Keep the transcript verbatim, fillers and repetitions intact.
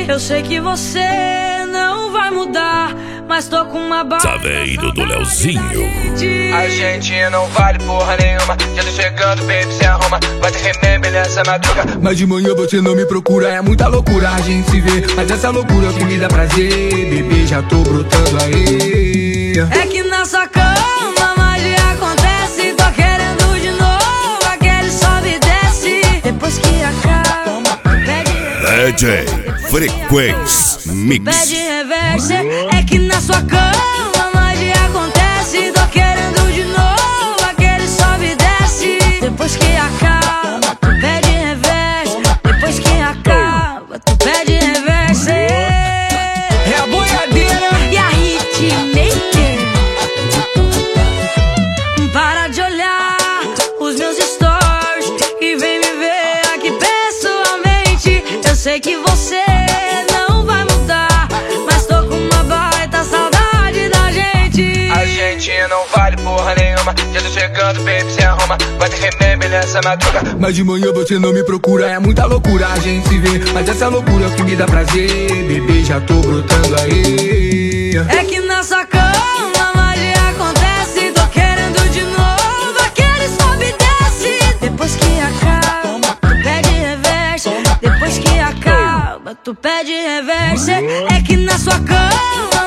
Eu sei que você não vai mudar, mas tô com uma barra. Saveiro do Leozinho. A gente não vale porra nenhuma. Já tô chegando, baby, se arruma. Vai ter remember nessa madruga. Mas de manhã você não me procura. É muita loucura a gente se vê, mas essa loucura é o que me dá prazer. Bebê, já tô brotando aí. É que na sua cama magia acontece. Tô querendo de novo aquele sobe e desce. Depois que acaba, pede D J Frequência Mix. pede reverse. É que na sua cama magia acontece. Tô querendo de novo aquele sobe e desce. Depois que acaba, tu pede reverse. Depois que acaba, tu pede reverse. É a boiadeira e a hitmaker. Para de olhar os meus stories e vem me ver aqui pessoalmente. Eu sei que você não vai mudar, mas tô com uma baita saudade da gente. A gente não vale porra nenhuma. Já tô chegando, baby, se arruma. Vai ter remember nessa madruga. Mas de manhã você não me procura. É muita loucura a gente se vê, mas essa loucura é o que me dá prazer. Bebê, já tô brotando aí. É que na sua cama magia acontece. Tô querendo de novo aquele sobe e desce. Depois que acaba, tu pede reverse. Depois que acaba, tu pede reverse. É que na sua cama